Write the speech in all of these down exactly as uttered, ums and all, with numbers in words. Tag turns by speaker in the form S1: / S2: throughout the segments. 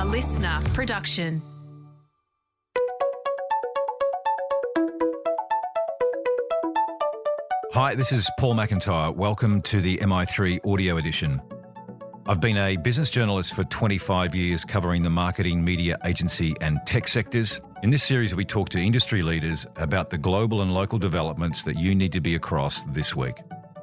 S1: A listener production.
S2: Hi, this is Paul McIntyre. Welcome to the M I three audio edition. I've been a business journalist for twenty-five years, covering the marketing, media, agency and tech sectors. In this series, we talk to industry leaders about the global and local developments that you need to be across this week.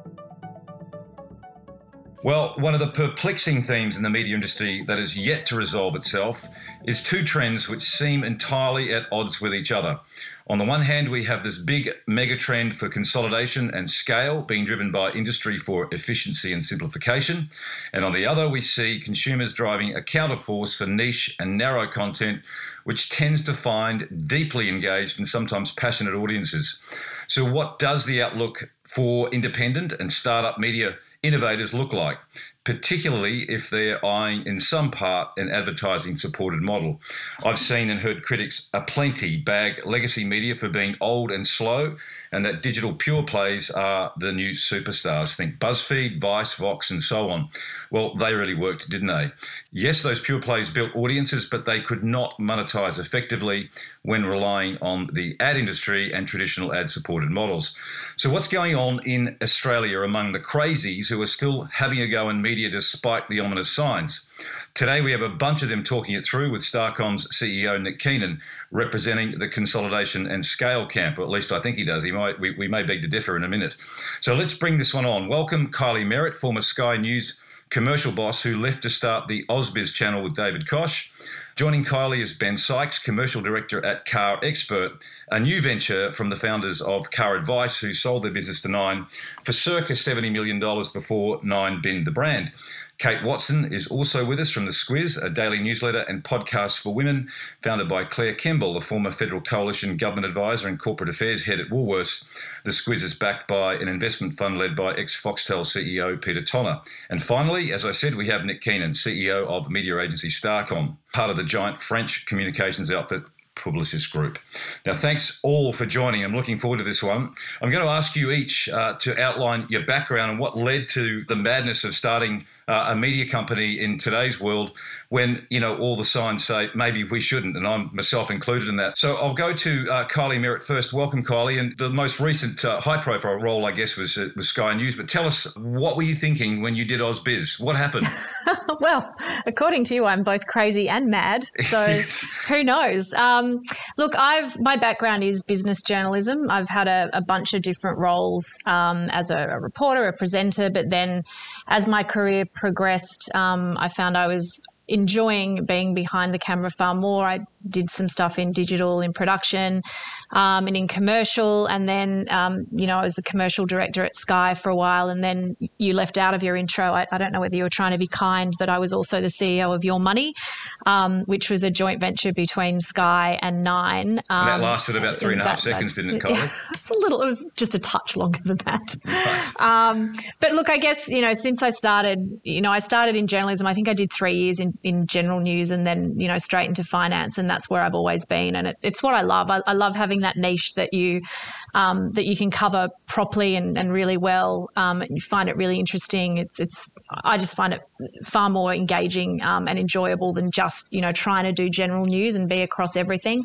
S2: Well, one of the perplexing themes in the media industry that is yet to resolve itself is two trends which seem entirely at odds with each other. On the one hand, we have this big mega trend for consolidation and scale being driven by industry for efficiency and simplification. And on the other, we see consumers driving a counterforce for niche and narrow content, which tends to find deeply engaged and sometimes passionate audiences. So what does the outlook for independent and startup media innovators look like, particularly if they're eyeing in some part an advertising supported model? I've seen and heard critics aplenty bag legacy media for being old and slow, and that digital pure plays are the new superstars. Think BuzzFeed, Vice, Vox and so on. Well, they really worked, didn't they? Yes, those pure plays built audiences, but they could not monetize effectively when relying on the ad industry and traditional ad-supported models. So what's going on in Australia among the crazies who are still having a go in media despite the ominous signs? Today, we have a bunch of them talking it through with Starcom's C E O, Nick Keenan, representing the consolidation and scale camp, or at least I think he does. He might. We, we may beg to differ in a minute. So let's bring this one on. Welcome, Kylie Merritt, former Sky News commercial boss who left to start the AusBiz channel with David Koch. Joining Kylie is Ben Sykes, commercial director at Car Expert, a new venture from the founders of Car Advice, who sold their business to Nine for circa seventy million dollars before Nine binned the brand. Kate Watson is also with us from The Squiz, a daily newsletter and podcast for women, founded by Claire Kimball, a former Federal Coalition government advisor and corporate affairs head at Woolworths. The Squiz is backed by an investment fund led by ex-Foxtel C E O Peter Tonner. And finally, as I said, we have Nick Keenan, C E O of media agency Starcom, part of the giant French communications outfit Publicis Group. Now, thanks all for joining. I'm looking forward to this one. I'm going to ask you each uh, to outline your background and what led to the madness of starting uh, a media company in today's world when, you know, all the signs say maybe we shouldn't, and I'm myself included in that. So I'll go to uh, Kylie Merritt first. Welcome, Kylie. And the most recent uh, high-profile role, I guess, was, uh, was Sky News. But tell us, what were you thinking when you did AusBiz? What happened?
S3: Well, according to you, I'm both crazy and mad. So
S2: Yes.
S3: Who knows? Um, look, I've my background is business journalism. I've had a, a bunch of different roles um, as a, a reporter, a presenter, but then as my career progressed, um, I found I was enjoying being behind the camera far more. I did some stuff in digital, in production, um, and in commercial. And then, um, you know, I was the commercial director at Sky for a while. And then you left out of your intro, I, I don't know whether you were trying to be kind, that I was also the C E O of Your Money, um, which was a joint venture between Sky and Nine. Um,
S2: that lasted about three and a half
S3: that,
S2: seconds, didn't it, Kylie?
S3: Yeah, it's a little, it was just a touch longer than that.
S2: Right.
S3: Um, but look, I guess, you know, since I started, you know, I started in journalism. I think I did three years in, in general news and then, you know, straight into finance. And that's where I've always been. And it, it's what I love. I, I love having that niche that you um, that you can cover properly and, and really well. Um, and you find it really interesting. It's it's I just find it far more engaging um, and enjoyable than just, you know, trying to do general news and be across everything.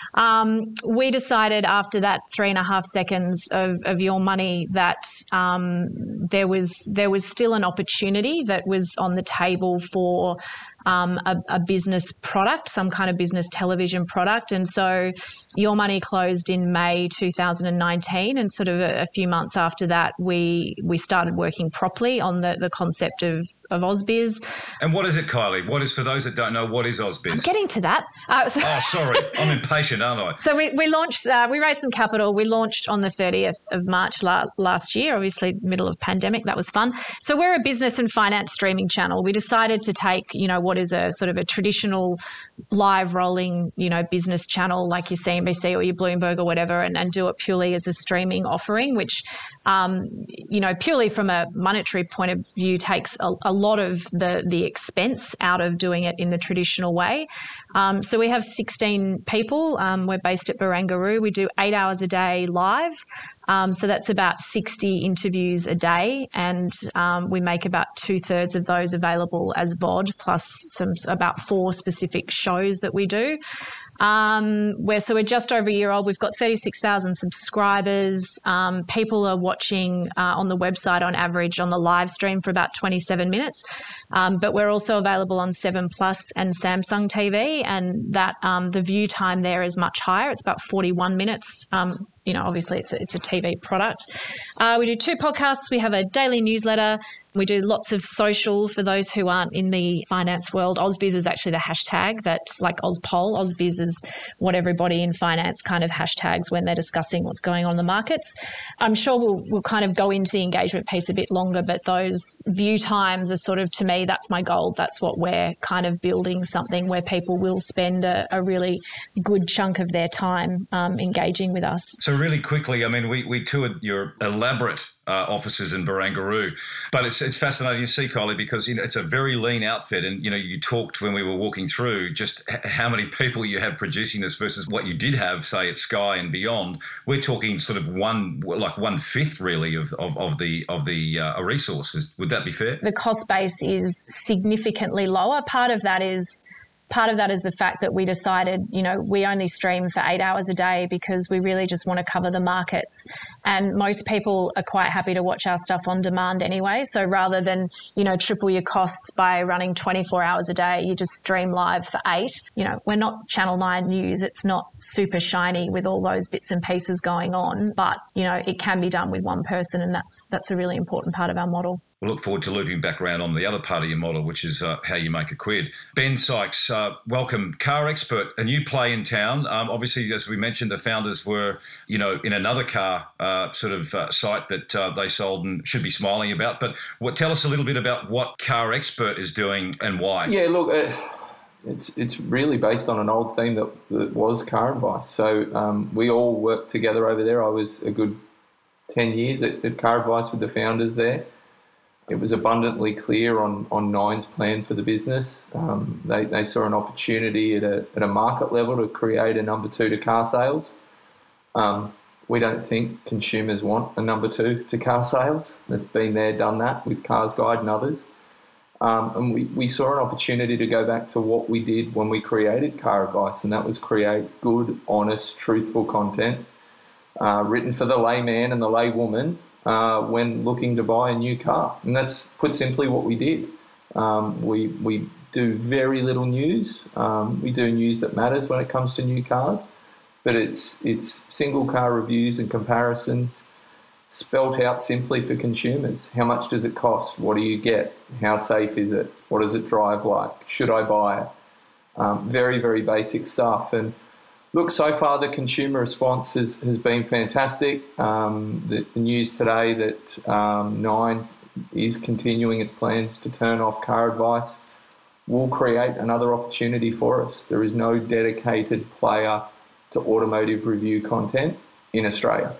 S3: Um, we decided after that three and a half seconds of, of Your Money that um, there was there was still an opportunity that was on the table for um, a, a business product, some kind of business television product. And so Your Money closed in May two thousand nineteen, and sort of a, a few months after that, we we started working properly on the, the concept of, of AusBiz.
S2: And what is it, Kylie? What is, for those that don't know, what is AusBiz?
S3: I'm getting to that. Uh, so
S2: Oh, sorry. I'm impatient, aren't I?
S3: So we, we launched, uh, we raised some capital. We launched on the thirtieth of March la- last year, obviously middle of pandemic. That was fun. So we're a business and finance streaming channel. We decided to take, you know, what is a sort of a traditional live rolling, you know, business channel like your C N B C or your Bloomberg or whatever, and, and do it purely as a streaming offering, which, um, you know, purely from a monetary point of view takes a, a lot of the, the expense out of doing it in the traditional way. Um, so we have sixteen people. Um, we're based at Barangaroo. We do eight hours a day live. Um, so that's about sixty interviews a day, and um, we make about two thirds of those available as V O D, plus some about four specific shows that we do. Um, we're, so we're just over a year old. We've got thirty-six thousand subscribers. Um, people are watching uh, on the website on average on the live stream for about twenty-seven minutes. Um, but we're also available on seven Plus and Samsung T V, and that um, the view time there is much higher. It's about forty-one minutes. Um, you know, obviously it's a, it's a T V product. Uh, we do two podcasts. We have a daily newsletter. We do lots of social for those who aren't in the finance world. AusBiz is actually the hashtag that, like AusPoll, AusBiz is what everybody in finance kind of hashtags when they're discussing what's going on in the markets. I'm sure we'll, we'll kind of go into the engagement piece a bit longer, but those view times are sort of, to me, that's my goal. That's what we're kind of building, something where people will spend a, a really good chunk of their time um, engaging with us.
S2: So really quickly, I mean, we, we toured your elaborate Uh, offices in Barangaroo. But it's it's fascinating to see, Kylie, because you know it's a very lean outfit, and you know you talked when we were walking through just h- how many people you have producing this versus what you did have, say, at Sky and beyond. We're talking sort of one like one fifth really of of, of the of the uh, resources. Would that be fair?
S3: The cost base is significantly lower. Part of that is. Part of that is the fact that we decided, you know, we only stream for eight hours a day because we really just want to cover the markets. And most people are quite happy to watch our stuff on demand anyway. So rather than, you know, triple your costs by running twenty-four hours a day, you just stream live for eight. You know, we're not Channel nine News. It's not super shiny with all those bits and pieces going on. But, you know, it can be done with one person, and that's that's a really important part of our model.
S2: We'll look forward to looping back around on the other part of your model, which is uh, how you make a quid. Ben Sykes, uh, welcome. Car Expert, a new play in town. Um, obviously, as we mentioned, the founders were, you know, in another car uh, sort of uh, site that uh, they sold and should be smiling about. But what, tell us a little bit about what Car Expert is doing and why.
S1: Yeah, look, uh, it's it's really based on an old theme that, that was car advice. So um, we all worked together over there. I was a good ten years at, at Car Advice with the founders there. It was abundantly clear on, on Nine's plan for the business. Um, they, they saw an opportunity at a, at a market level to create a number two to car sales. Um, we don't think consumers want a number two to car sales. It's been there, done that with Cars Guide and others. Um, and we, we saw an opportunity to go back to what we did when we created Car Advice, and that was create good, honest, truthful content uh, written for the layman and the laywoman Uh, when looking to buy a new car. And that's put simply what we did. Um, we we do very little news. Um, we do news that matters when it comes to new cars, but it's it's single car reviews and comparisons spelt out simply for consumers. How much does it cost? What do you get? How safe is it? What does it drive like? Should I buy it? Um, very, very basic stuff. And look, so far the consumer response has, has been fantastic. Um, the, the news today that um, Nine is continuing its plans to turn off Car Advice will create another opportunity for us. There is no dedicated player to automotive review content in Australia.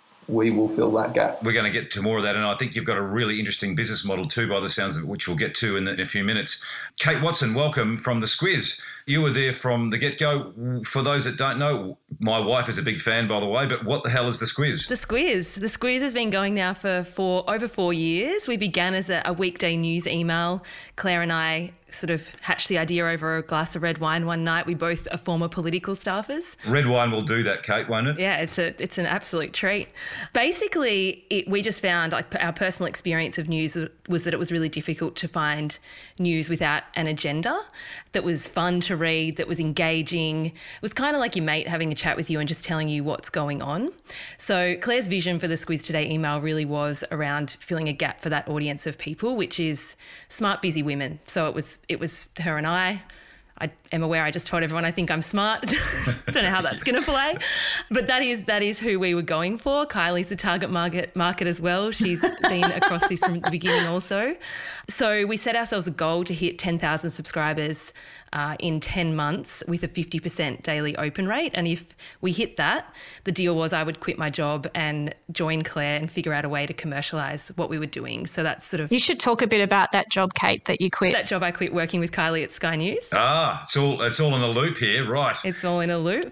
S1: We will fill that gap.
S2: We're going to get to more of that, and I think you've got a really interesting business model too, by the sounds of it, which we'll get to in, the, in a few minutes. Kate Watson, welcome from the Squiz. You were there from the get-go. For those that don't know, my wife is a big fan, by the way, but what the hell is the Squiz?
S4: The Squiz. The Squiz has been going now for four, over four years. We began as a, a weekday news email. Claire and I sort of hatched the idea over a glass of red wine one night. We both are former political staffers.
S2: Red wine will do that, Kate, won't it?
S4: Yeah, it's a it's an absolute treat. Basically, it, we just found, like, our personal experience of news was that it was really difficult to find news without an agenda that was fun to read, that was engaging. It was kind of like your mate having a chat with you and just telling you what's going on. So Claire's vision for the Squiz Today email really was around filling a gap for that audience of people, which is smart, busy women. So it was it was her and I. I am aware I just told everyone I think I'm smart. Don't know how that's going to play. But that is that is who we were going for. Kylie's the target market, market as well. She's been across this from the beginning also. So we set ourselves a goal to hit ten thousand subscribers uh, in ten months with a fifty percent daily open rate. And if we hit that, the deal was I would quit my job and join Claire and figure out a way to commercialise what we were doing. So that's sort of...
S3: You should talk a bit about that job, Kate, that you quit.
S4: That job I quit working with Kylie at Sky News.
S2: Ah, it's all, it's all in a loop here, right.
S4: It's all in a loop.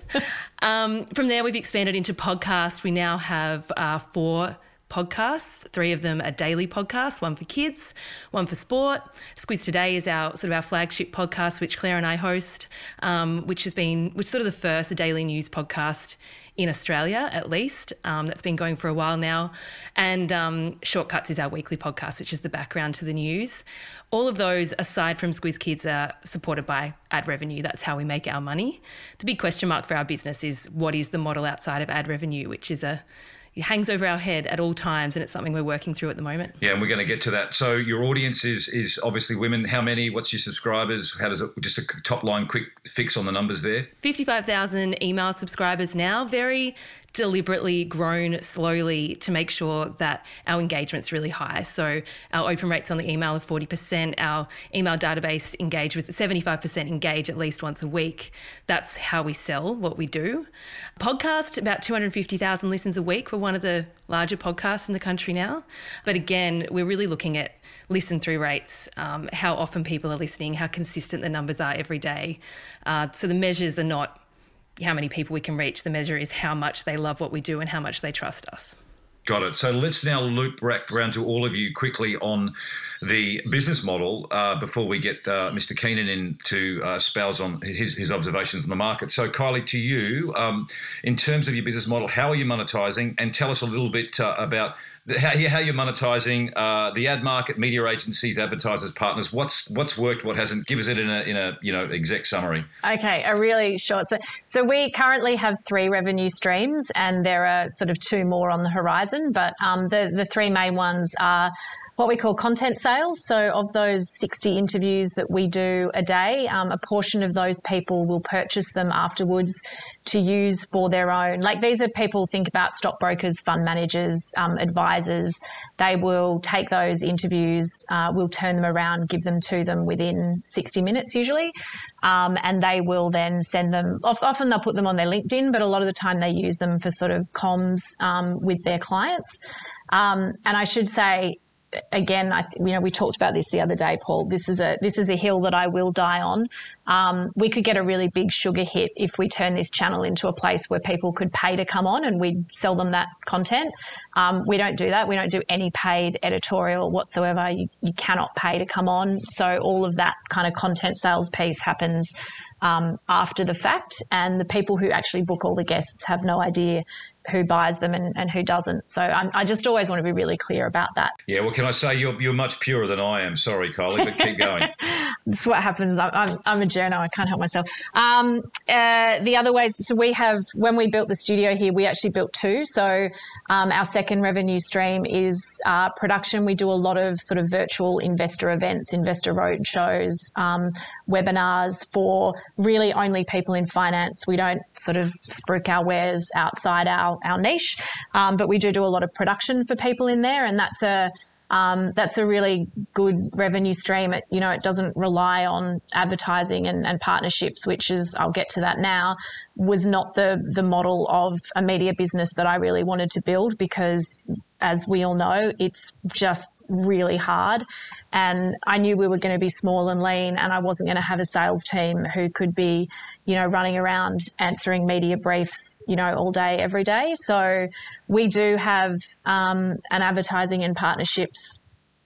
S4: um, from there, we've expanded into podcasts. We now have uh, four podcasts. Three of them are daily podcasts, one for kids, one for sport. Squiz Today is our sort of our flagship podcast, which Claire and I host, um, which has been, which is sort of the first daily news podcast in Australia, at least. Um, that's been going for a while now. And um, Shortcuts is our weekly podcast, which is the background to the news. All of those, aside from Squiz Kids, are supported by ad revenue. That's how we make our money. The big question mark for our business is what is the model outside of ad revenue, which is a it hangs over our head at all times, and it's something we're working through at the moment.
S2: Yeah, and we're going to get to that. So your audience is is obviously women. How many? What's your subscribers? How does it, just a top line quick fix on the numbers there?
S4: fifty-five thousand email subscribers now, very deliberately grown slowly to make sure that our engagement's really high. So our open rates on the email are forty percent. Our email database engage with seventy-five percent engage at least once a week. That's how we sell what we do. Podcast, about two hundred fifty thousand listens a week. We're one of the larger podcasts in the country now. But again, we're really looking at listen through rates, um, how often people are listening, how consistent the numbers are every day. Uh, so the measures are not how many people we can reach. The measure is how much they love what we do and how much they trust us.
S2: Got it. So let's now loop back around to all of you quickly on the business model uh, before we get uh, Mister Keenan in to uh, espouse on his, his observations on the market. So Kylie, to you, um, in terms of your business model, how are you monetizing? And tell us a little bit uh, about the, how, how you're monetizing uh, the ad market, media agencies, advertisers, partners. What's what's worked, what hasn't? Give us it in a in a you know exec summary.
S3: Okay, a really short. So, so we currently have three revenue streams, and there are sort of two more on the horizon. But um, the the three main ones are what we call content sales. So of those sixty interviews that we do a day, um, a portion of those people will purchase them afterwards to use for their own. Like these are people, think about stockbrokers, fund managers, um, advisors. They will take those interviews, uh, we'll turn them around, give them to them within sixty minutes usually. Um, and they will then send them, often they'll put them on their LinkedIn, but a lot of the time they use them for sort of comms um, with their clients. Um, and I should say, again, I, you know, we talked about this the other day, Paul. This is a this is a hill that I will die on. Um, we could get a really big sugar hit if we turn this channel into a place where people could pay to come on and we'd sell them that content. Um, we don't do that. We don't do any paid editorial whatsoever. You, you cannot pay to come on. So all of that kind of content sales piece happens um, after the fact, and the people who actually book all the guests have no idea who buys them and, and who doesn't. So I'm, I just always want to be really clear about that.
S2: Yeah, well, can I say you're you're much purer than I am. Sorry, Kylie, but keep going.
S3: That's what happens. I'm, I'm, I'm a journo. I can't help myself. Um, uh, the other ways, so we have, when we built the studio here, we actually built two. So um, our second revenue stream is uh, production. We do a lot of sort of virtual investor events, investor road shows, um, webinars for really only people in finance. We don't sort of spruik our wares outside our our niche, um, but we do do a lot of production for people in there, and that's a um, that's a really good revenue stream. It, you know, it doesn't rely on advertising and, and partnerships, which is, I'll get to that now, was not the the model of a media business that I really wanted to build, because as we all know, it's just really hard. And I knew we were going to be small and lean, and I wasn't going to have a sales team who could be, you know, running around answering media briefs, you know, all day, every day. So we do have um, an advertising and partnerships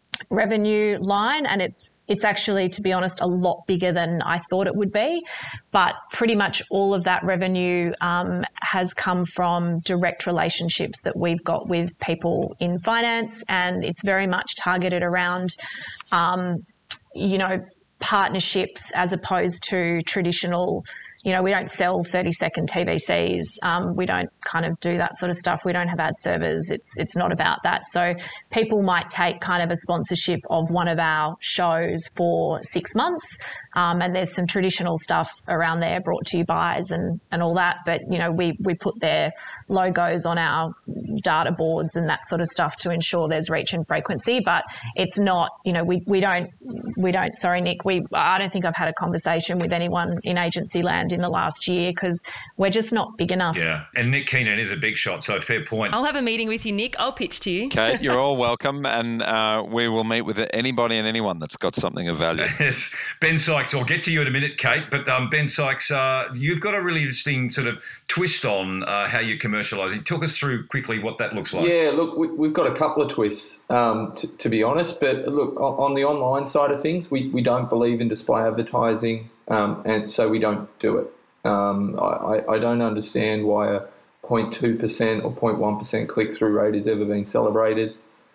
S3: revenue line, and it's it's actually, to be honest, a lot bigger than I thought it would be. But pretty much all of that revenue um, has come from direct relationships that we've got with people in finance, and it's very much targeted around, um, you know, partnerships as opposed to traditional you know, we don't sell thirty second T V Cs. Um, we don't kind of do that sort of stuff. We don't have ad servers. It's it's not about that. So people might take kind of a sponsorship of one of our shows for six months. Um, and there's some traditional stuff around there, brought to you bys and, and all that. But, you know, we, we put their logos on our data boards and that sort of stuff to ensure there's reach and frequency. But it's not, you know, we, we don't, we don't, sorry, Nick, we, I don't think I've had a conversation with anyone in agency land in the last year because we're just not big enough.
S2: Yeah. And Nick Keenan is a big shot, so fair point.
S4: I'll have a meeting with you, Nick. I'll pitch to you.
S5: Kate, you're all welcome, and uh, we will meet with anybody and anyone that's got something of value.
S2: Yes. Ben Sykes, I'll get to you in a minute, Kate, but um, Ben Sykes, uh, you've got a really interesting sort of twist on uh, how you commercialise it. Talk us through quickly what that looks like.
S1: Yeah, look, we, we've got a couple of twists, um, t- to be honest, but look, on, on the online side of things, we, we don't believe in display advertising, um, and so we don't do it. Um, I, I don't understand why a zero point two percent or zero point one percent click-through rate has ever been celebrated.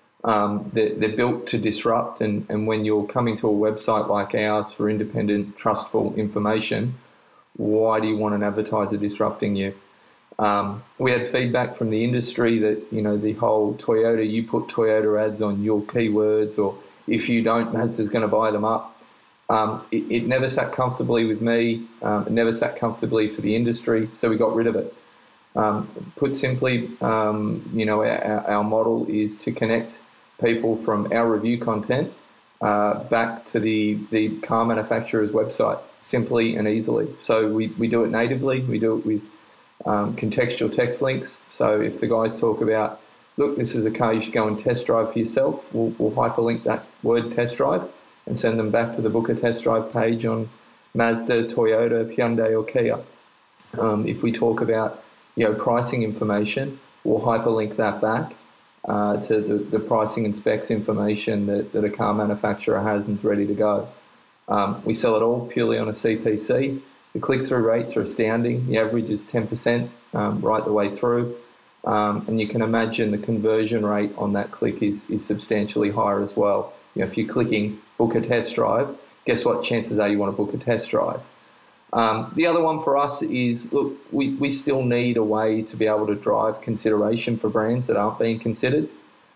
S1: Um, they're, they're built to disrupt, and, and when you're coming to a website like ours for independent, trustful information, why do you want an advertiser disrupting you? Um, we had feedback from the industry that, you know, the whole Toyota, you put Toyota ads on your keywords, or if you don't, Mazda's going to buy them up. Um, it, it never sat comfortably with me. Um, it never sat comfortably for the industry, so we got rid of it. Um, put simply, um, you know, our, our model is to connect people from our review content uh, back to the, the car manufacturer's website simply and easily. So we, we do it natively. We do it with um, contextual text links. So if the guys talk about, look, this is a car you should go and test drive for yourself, we'll, we'll hyperlink that word test drive and send them back to the book a test drive page on Mazda, Toyota, Hyundai or Kia. Um, if we talk about, you know, pricing information, we'll hyperlink that back uh, to the, the pricing and specs information that, that a car manufacturer has and is ready to go. Um, we sell it all purely on a C P C. The click-through rates are astounding. The average is ten percent um, right the way through. Um, and you can imagine the conversion rate on that click is, is substantially higher as well. You know, if you're clicking book a test drive, guess what? Chances are you want to book a test drive. Um, the other one for us is, look, we, we still need a way to be able to drive consideration for brands that aren't being considered,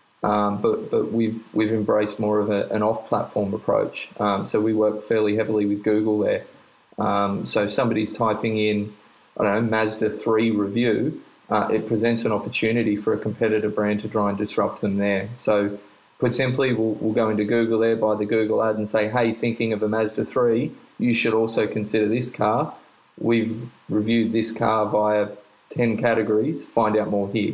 S1: um, but but we've we've embraced more of a, an off-platform approach. Um, so we work fairly heavily with Google there. Um, so if somebody's typing in, I don't know, Mazda three review, uh, it presents an opportunity for a competitor brand to try and disrupt them there. So put simply, we'll, we'll go into Google there, buy the Google ad and say, hey, thinking of a Mazda three, you should also consider this car. We've reviewed this car via ten categories, find out more here.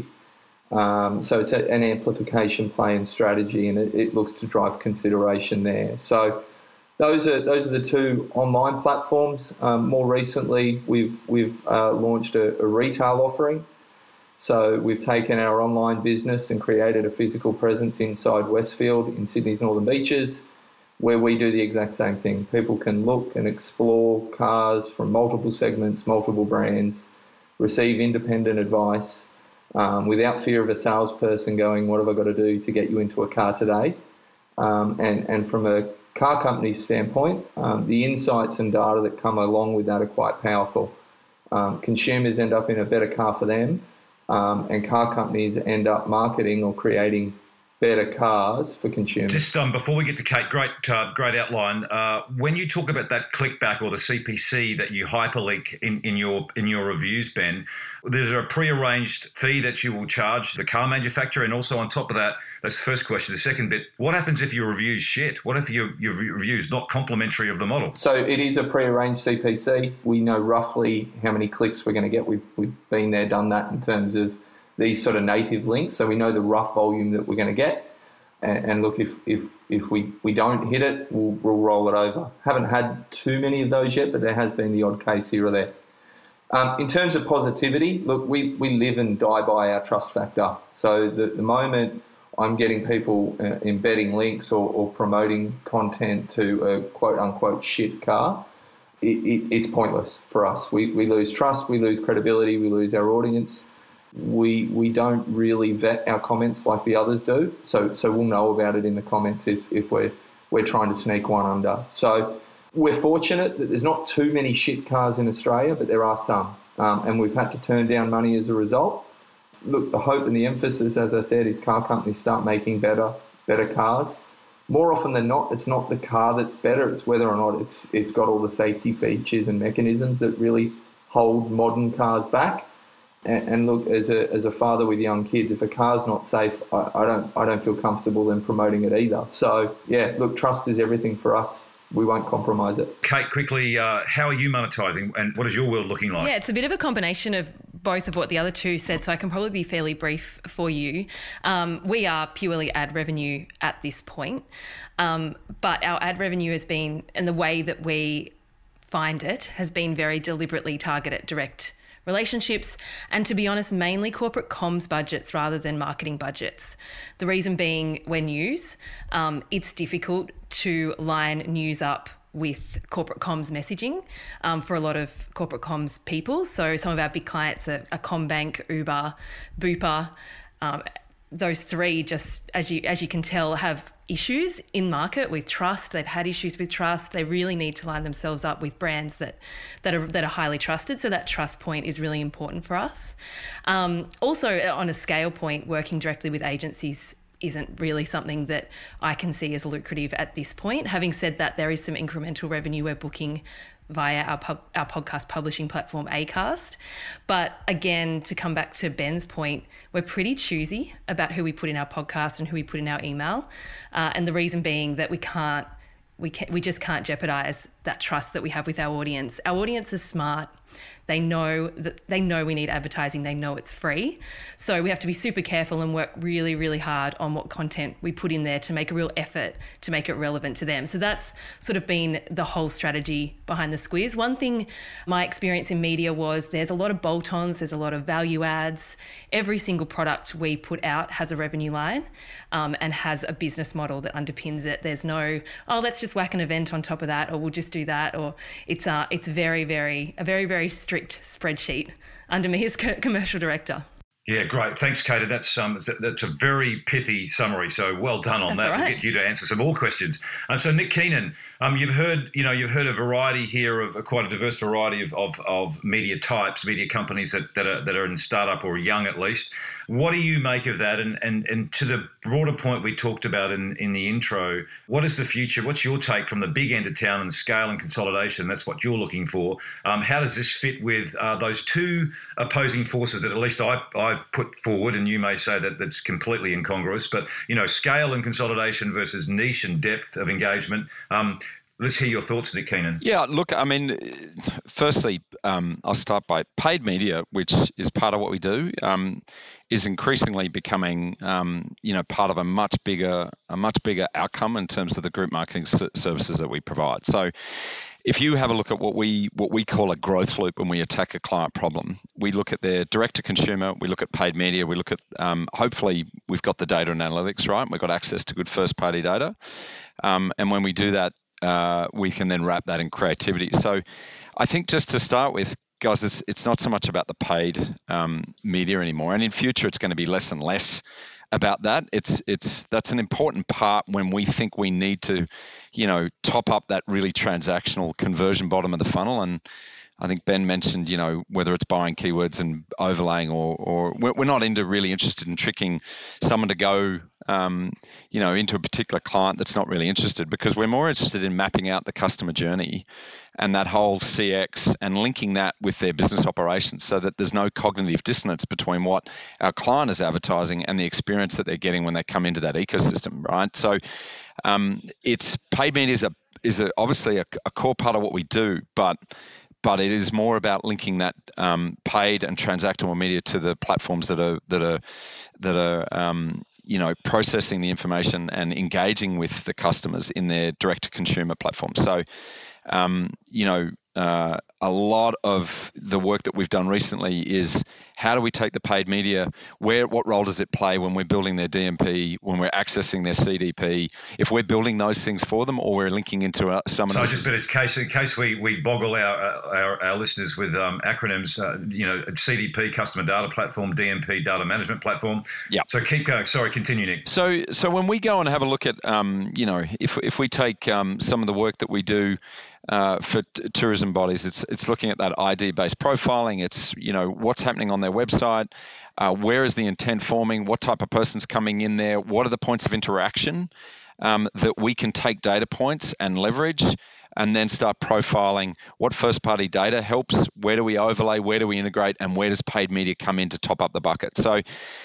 S1: Um, so it's a, an amplification play and strategy, and it, it looks to drive consideration there. So those are those are the two online platforms. Um, more recently, we've we've uh, launched a, a retail offering. So we've taken our online business and created a physical presence inside Westfield in Sydney's Northern Beaches, where we do the exact same thing. People can look and explore cars from multiple segments, multiple brands, receive independent advice um, without fear of a salesperson going, what have I got to do to get you into a car today? Um, and, and from a car company's standpoint, um, the insights and data that come along with that are quite powerful. Um, consumers end up in a better car for them, um, and car companies end up marketing or creating better cars for consumers.
S2: Just um, before we get to Kate, great uh, great outline. Uh, when you talk about that clickback or the C P C that you hyperlink in, in your in your reviews, Ben, there's a pre-arranged fee that you will charge the car manufacturer, and also on top of that, that's the first question. The second bit, what happens if your review's shit? What if your, your review's not complimentary of the model?
S1: So it is a pre-arranged C P C. We know roughly how many clicks we're going to get. We've, we've been there, done that in terms of these sort of native links, so we know the rough volume that we're going to get. And, and look, if if if we, we don't hit it, we'll, we'll roll it over. Haven't had too many of those yet, but there has been the odd case here or there. Um, in terms of positivity, look, we, we live and die by our trust factor. So the, the moment I'm getting people uh, embedding links or, or promoting content to a quote-unquote shit car, it, it, it's pointless for us. We, we lose trust, we lose credibility, we lose our audience. We we don't really vet our comments like the others do, so so we'll know about it in the comments if, if we're we're trying to sneak one under. So we're fortunate that there's not too many shit cars in Australia, but there are some, um, and we've had to turn down money as a result. Look, the hope and the emphasis, as I said, is car companies start making better, better cars. More often than not, it's not the car that's better; it's whether or not it's it's got all the safety features and mechanisms that really hold modern cars back. And, and look, as a as a father with young kids, if a car's not safe, I, I don't I don't feel comfortable in promoting it either. So yeah, look, trust is everything for us. We won't compromise it.
S2: Kate, quickly, uh, how are you monetising and what is your world looking like?
S4: Yeah, it's a bit of a combination of both of what the other two said, so I can probably be fairly brief for you. Um, we are purely ad revenue at this point, um, but our ad revenue has been, and the way that we find it, has been very deliberately targeted at direct relationships and, to be honest, mainly corporate comms budgets rather than marketing budgets. The reason being, we're news. Um, it's difficult to line news up with corporate comms messaging um, for a lot of corporate comms people. So some of our big clients are, are CommBank, Uber, Bupa. Um, those three, just as you as you can tell, have issues in market with trust. They've had issues with trust. They really need to line themselves up with brands that that are that are highly trusted. So that trust point is really important for us. Um, also, on a scale point, working directly with agencies isn't really something that I can see as lucrative at this point. Having said that, there is some incremental revenue we're booking via our pub, our podcast publishing platform, Acast. But again, to come back to Ben's point, we're pretty choosy about who we put in our podcast and who we put in our email. Uh, and the reason being that we can't, we can, we just can't jeopardize that trust that we have with our audience. Our audience is smart. They know that they know we need advertising. They know it's free. So we have to be super careful and work really, really hard on what content we put in there to make a real effort to make it relevant to them. So that's sort of been the whole strategy behind the Squiz. One thing my experience in media was there's a lot of bolt-ons, there's a lot of value adds. Every single product we put out has a revenue line um, and has a business model that underpins it. There's no, oh, let's just whack an event on top of that, or we'll just do that. Or it's uh, it's very, very, a very, very strict spreadsheet under me as co- commercial director.
S2: Yeah, great. Thanks, Kate. That's um, that's a very pithy summary. So well done on
S4: that's
S2: that.
S4: Right.
S2: We'll get you to answer some more questions. Um, so Nick Keenan, um, you've heard, you know, you've heard a variety here of a, quite a diverse variety of, of, of media types, media companies that, that are that are in startup or young at least. What do you make of that? And and and to the broader point we talked about in, in the intro, what is the future? What's your take from the big end of town and scale and consolidation? That's what you're looking for. Um, how does this fit with uh, those two opposing forces that at least I, I've put forward? And you may say that that's completely incongruous, but, you know, scale and consolidation versus niche and depth of engagement. Um, Let's hear your thoughts, Nick Keenan.
S5: Yeah, look, I mean, firstly, um, I'll start by paid media, which is part of what we do, um, is increasingly becoming, um, you know, part of a much bigger, a much bigger outcome in terms of the group marketing services that we provide. So, if you have a look at what we what we call a growth loop when we attack a client problem, we look at their direct to consumer, we look at paid media, we look at um, hopefully we've got the data and analytics right, we've got access to good first party data, um, and when we do that. Uh, we can then wrap that in creativity. So I think just to start with, guys, it's, it's not so much about the paid um, media anymore. And in future, it's going to be less and less about that. It's it's that's an important part when we think we need to, you know, top up that really transactional conversion bottom of the funnel. And I think Ben mentioned, you know, whether it's buying keywords and overlaying or, or we're not into really interested in tricking someone to go, um, you know, into a particular client that's not really interested, because we're more interested in mapping out the customer journey and that whole C X and linking that with their business operations so that there's no cognitive dissonance between what our client is advertising and the experience that they're getting when they come into that ecosystem, right? So um, it's paid media is, a, is a, obviously a, a core part of what we do, but But it is more about linking that um, paid and transactional media to the platforms that are that are that are um, you know processing the information and engaging with the customers in their direct to consumer platforms. So um, you know uh, a lot of the work that we've done recently is how do we take the paid media, where what role does it play when we're building their D M P, when we're accessing their C D P, if we're building those things for them or we're linking into uh, some of
S2: so
S5: those.
S2: So just in case, in case we, we boggle our, our, our listeners with um, acronyms, uh, you know, C D P, Customer Data Platform, D M P, Data Management Platform.
S5: Yeah.
S2: So keep going. Sorry, continue, Nick.
S5: So so when we go and have a look at, um, you know, if if we take um, some of the work that we do uh, for t- tourism bodies. It's it's looking at that I D-based profiling. It's, you know, what's happening on their website, uh, where is the intent forming, what type of person's coming in there, what are the points of interaction um, that we can take data points and leverage, and then start profiling what first-party data helps, where do we overlay, where do we integrate, and where does paid media come in to top up the bucket. So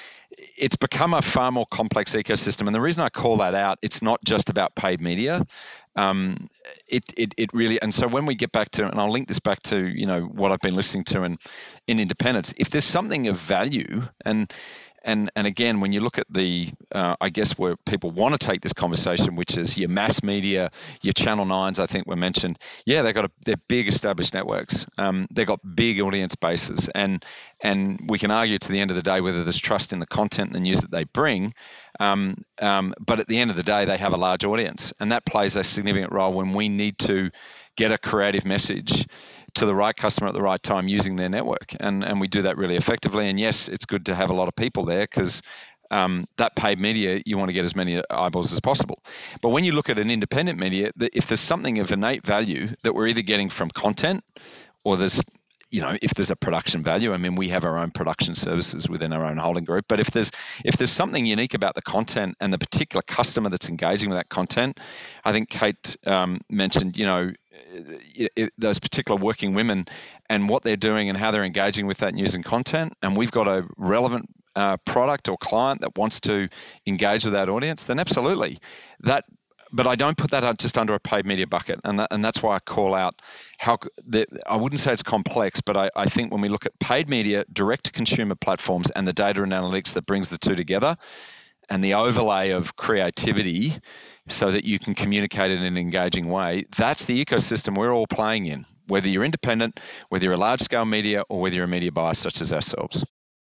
S5: it's become a far more complex ecosystem. And the reason I call that out, it's not just about paid media. Um, it, it it really, and so when we get back to, and I'll link this back to, you know, what I've been listening to in, in independence, if there's something of value, and And and again, when you look at the, uh, I guess where people want to take this conversation, which is your mass media, your Channel Nines, I think were mentioned. Yeah, they've got a, they're big established networks. Um, they've got big audience bases, and and we can argue to the end of the day whether there's trust in the content and the news that they bring. Um, um, but at the end of the day, they have a large audience, and that plays a significant role when we need to get a creative message to the right customer at the right time using their network. And and we do that really effectively. And yes, it's good to have a lot of people there, because um, that paid media, you want to get as many eyeballs as possible. But when you look at an independent media, if there's something of innate value that we're either getting from content, or there's, you know, if there's a production value, I mean, we have our own production services within our own holding group. But if there's if there's something unique about the content and the particular customer that's engaging with that content, I think Kate um, mentioned, you know, it, it, those particular working women and what they're doing and how they're engaging with that news and content, and we've got a relevant uh, product or client that wants to engage with that audience, then absolutely that. But I don't put that just under a paid media bucket, and that, and that's why I call out how the, I wouldn't say it's complex, but I, I think when we look at paid media, direct-to-consumer platforms, and the data and analytics that brings the two together, and the overlay of creativity so that you can communicate in an engaging way, that's the ecosystem we're all playing in, whether you're independent, whether you're a large-scale media, or whether you're a media buyer such as ourselves.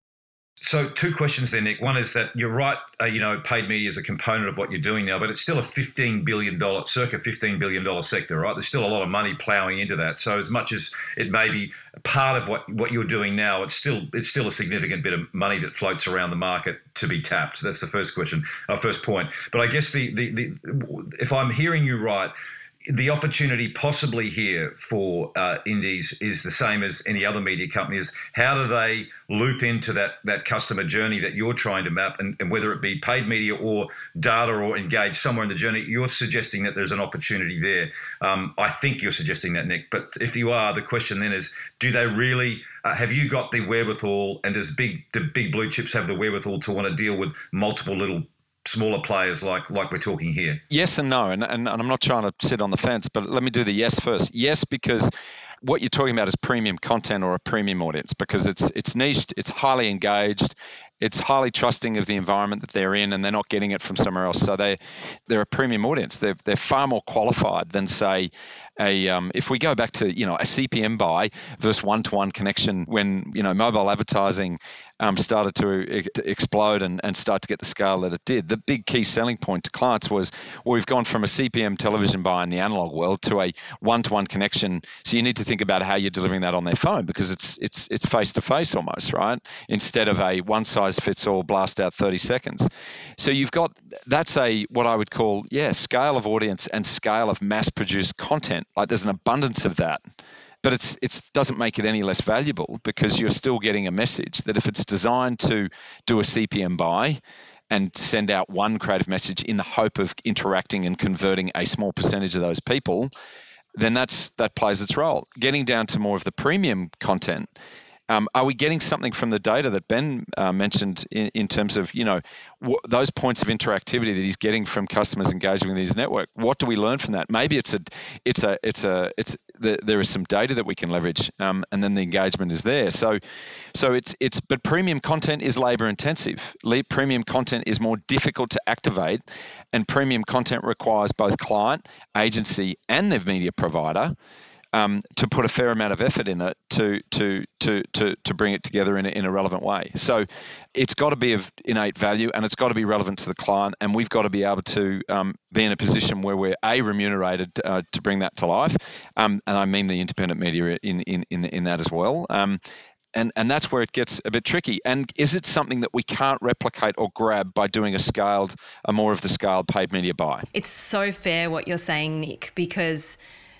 S2: So two questions there, Nick. One is that you're right, uh, you know, paid media is a component of what you're doing now, but it's still a fifteen billion dollars, circa fifteen billion dollars sector, right? There's still a lot of money ploughing into that. So as much as it may be part of what, what you're doing now, it's still it's still a significant bit of money that floats around the market to be tapped. That's the first question, uh, first point. But I guess the, the, the if I'm hearing you right, the opportunity possibly here for uh, indies is the same as any other media companies. How do they loop into that that customer journey that you're trying to map, and, and whether it be paid media or data or engage somewhere in the journey? You're suggesting that there's an opportunity there. Um, I think you're suggesting that, Nick. But if you are, the question then is, do they really, uh, have you got the wherewithal, and does big, the big blue chips have the wherewithal to want to deal with multiple little smaller players like like we're talking here?
S5: Yes and no, and, and, and I'm not trying to sit on the fence, but let me do the yes first. Yes, because what you're talking about is premium content or a premium audience, because it's it's niched, it's highly engaged, it's highly trusting of the environment that they're in, and they're not getting it from somewhere else. So they they're a premium audience. They're they're far more qualified than, say, a um, if we go back to, you know, a C P M buy versus one-to-one connection when, you know, mobile advertising um, started to, to explode and, and start to get the scale that it did. The big key selling point to clients was, well, we've gone from a C P M television buy in the analog world to a one-to-one connection. So you need to think about how you're delivering that on their phone, because it's it's it's face-to-face almost, right? Instead of a one-size-fits-all blast out thirty seconds. So you've got, that's a, what I would call, yeah, scale of audience and scale of mass-produced content. Like there's an abundance of that. But it's it's doesn't make it any less valuable, because you're still getting a message that if it's designed to do a C P M buy and send out one creative message in the hope of interacting and converting a small percentage of those people, then that's that plays its role. Getting down to more of the premium content, um, are we getting something from the data that Ben uh, mentioned in, in terms of, you know, w- those points of interactivity that he's getting from customers engaging with his network? What do we learn from that? Maybe it's a, it's a, it's a, it's the, there is some data that we can leverage, um, and then the engagement is there. So, so it's it's, but premium content is labor intensive. Le- premium content is more difficult to activate, and premium content requires both client, agency, and their media provider Um, to put a fair amount of effort in it to to to to to bring it together in a, in a relevant way. So it's got to be of innate value, and it's got to be relevant to the client, and we've got to be able to um, be in a position where we're a remunerated uh, to bring that to life, um, and I mean the independent media in in in, in that as well. Um, And, and that's where it gets a bit tricky. And is it something that we can't replicate or grab by doing a scaled, a more of the scaled paid media buy?
S4: It's so fair what you're saying, Nick, because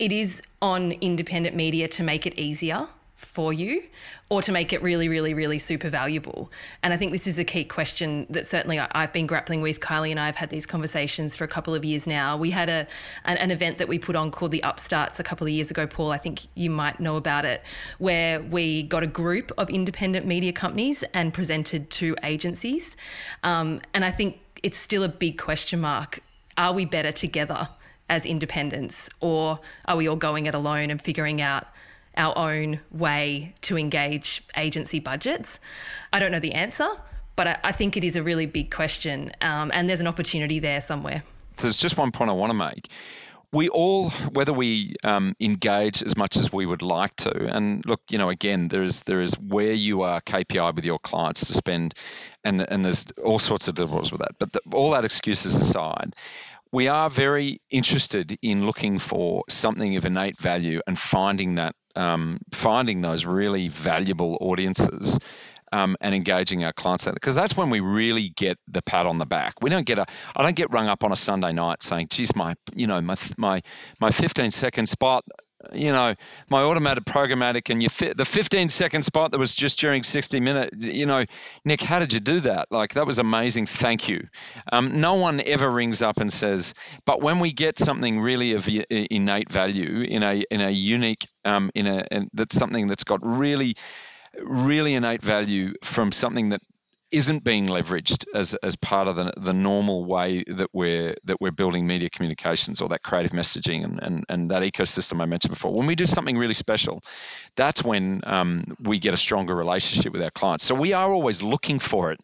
S4: it is on independent media to make it easier for you, or to make it really, really, really super valuable. And I think this is a key question that certainly I've been grappling with. Kylie and I have had these conversations for a couple of years now. We had a an, an event that we put on called the Upstarts a couple of years ago, Paul. I think you might know about it, where we got a group of independent media companies and presented to agencies. Um, and I think it's still a big question mark. Are we better together as independents, or are we all going it alone and figuring out our own way to engage agency budgets? I don't know the answer, but I, I think it is a really big question, um, and there's an opportunity there somewhere.
S5: There's just one point I want to make. We all, whether we um, engage as much as we would like to, and look, you know, again, there is there is where you are K P I with your clients to spend, and and there's all sorts of deliverables with that. But the, all that excuses aside, we are very interested in looking for something of innate value and finding that, um, finding those really valuable audiences um, and engaging our clients, because that's when we really get the pat on the back. We don't get a, I don't get rung up on a Sunday night saying, "Geez, my, you know, my my my fifteen second spot." You know, my automated programmatic and you fit the fifteen second spot that was just during sixty minutes, you know, Nick, how did you do that? Like, that was amazing. Thank you. Um, no one ever rings up and says, but when we get something really of innate value in a, in a unique, um, in a, in, that's something that's got really, really innate value from something that isn't being leveraged as as part of the the normal way that we're that we're building media communications, or that creative messaging and and, and that ecosystem I mentioned before. When we do something really special, that's when um, we get a stronger relationship with our clients. So we are always looking for it.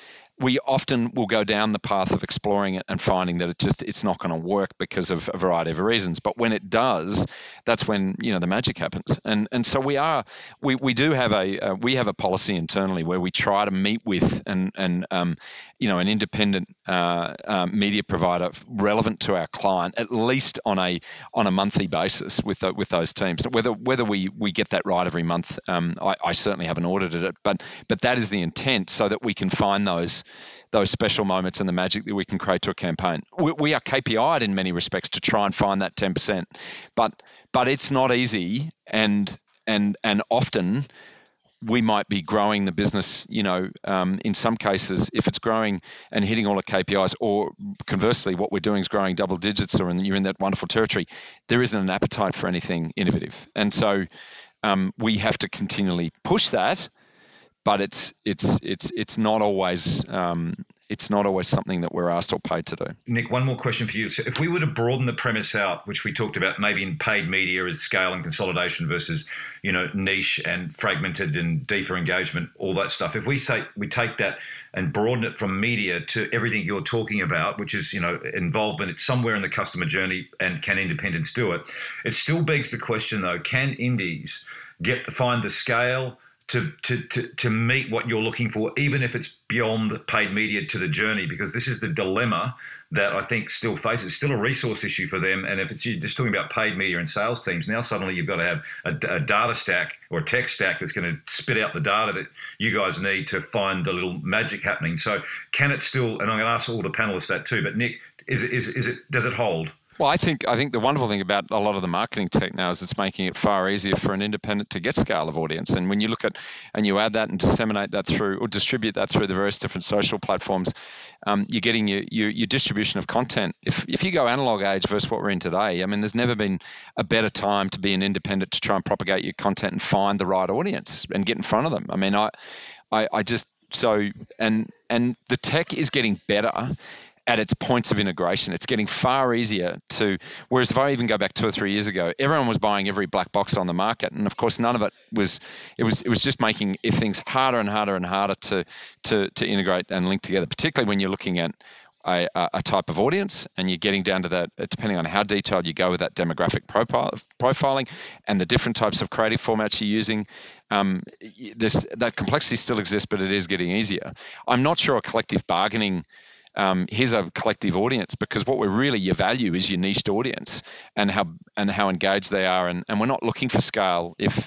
S5: We often will go down the path of exploring it and finding that it just it's not going to work because of a variety of reasons. But when it does, that's when, you know, the magic happens. And and so we are we we do have a uh, we have a policy internally where we try to meet with and and um, you know, an independent uh, uh, media provider relevant to our client, at least on a on a monthly basis with the, with those teams. Whether whether we we get that right every month, um, I, I certainly haven't audited it, but but that is the intent, so that we can find those those special moments and the magic that we can create to a campaign. We, we are K P I'd in many respects to try and find that ten percent, but but it's not easy, and and and often we might be growing the business, you know, um, in some cases, if it's growing and hitting all the K P Is, or conversely, what we're doing is growing double digits, or in, you're in that wonderful territory, there isn't an appetite for anything innovative. And so um, we have to continually push that, but it's it's it's it's not always um, it's not always something that we're asked or paid to do.
S2: Nick, one more question for you. So if we were to broaden the premise out, which we talked about maybe in paid media as scale and consolidation versus, you know, niche and fragmented and deeper engagement, all that stuff. If we say we take that and broaden it from media to everything you're talking about, which is, you know, involvement, it's somewhere in the customer journey, and can independents do it? It still begs the question though, can indies get find the scale To, to to to meet what you're looking for, even if it's beyond paid media to the journey? Because this is the dilemma that I think still faces. It's still a resource issue for them. And if it's you're just talking about paid media and sales teams, now suddenly you've got to have a, a data stack or a tech stack that's going to spit out the data that you guys need to find the little magic happening. So can it still, and I'm going to ask all the panelists that too, but Nick, is it, is, is it, does it hold?
S5: Well, I think I think the wonderful thing about a lot of the marketing tech now is it's making it far easier for an independent to get scale of audience. And when you look at and you add that and disseminate that through, or distribute that through the various different social platforms, um, you're getting your, your your distribution of content. If if you go analog age versus what we're in today, I mean, there's never been a better time to be an independent to try and propagate your content and find the right audience and get in front of them. I mean, I I, I just so and and the tech is getting better at its points of integration. It's getting far easier to, whereas if I even go back two or three years ago, everyone was buying every black box on the market. And of course, none of it was, it was it was just making things harder and harder and harder to to to integrate and link together, particularly when you're looking at a, a type of audience and you're getting down to that, depending on how detailed you go with that demographic profile, profiling and the different types of creative formats you're using. Um, this, that complexity still exists, but it is getting easier. I'm not sure a collective bargaining Um, here's a collective audience, because what we really your value is your niched audience and how and how engaged they are, and, and we're not looking for scale if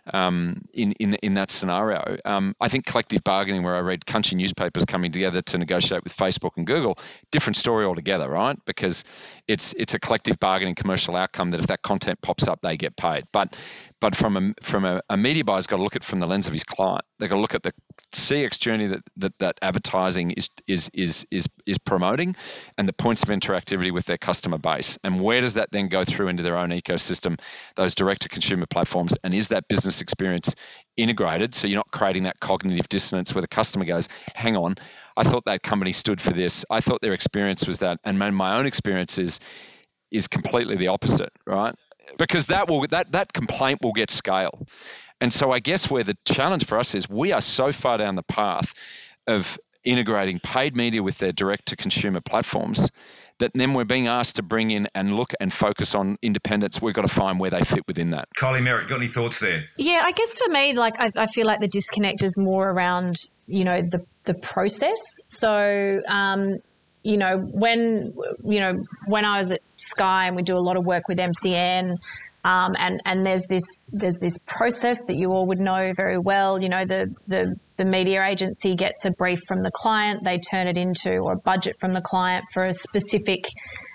S5: um, in, in in that scenario. Um, I think collective bargaining, where I read country newspapers coming together to negotiate with Facebook and Google, different story altogether, right? Because it's it's a collective bargaining commercial outcome that if that content pops up, they get paid. But but from a from a, a media buyer's got to look at it from the lens of his client. They've got to look at the C X journey that that, that advertising is is is is is promoting, and the points of interactivity with their customer base, and where does that then go through into their own ecosystem, those direct-to-consumer platforms, and is that business experience integrated so you're not creating that cognitive dissonance where the customer goes, hang on, I thought that company stood for this, I thought their experience was that, and my own experience is, is completely the opposite, right? Because that will that that complaint will get scale. And so I guess where the challenge for us is we are so far down the path of integrating paid media with their direct-to-consumer platforms that then we're being asked to bring in and look and focus on independents. We've got to find where they fit within that.
S2: Kylie Merritt, got any thoughts there?
S3: Yeah, I guess for me, like I, I feel like the disconnect is more around, you know, the the process. So, um, you know, when you know when I was at Sky and we do a lot of work with M C N. Um, and, and there's this there's this process that you all would know very well. You know, the, the the media agency gets a brief from the client, they turn it into, or a budget from the client for a specific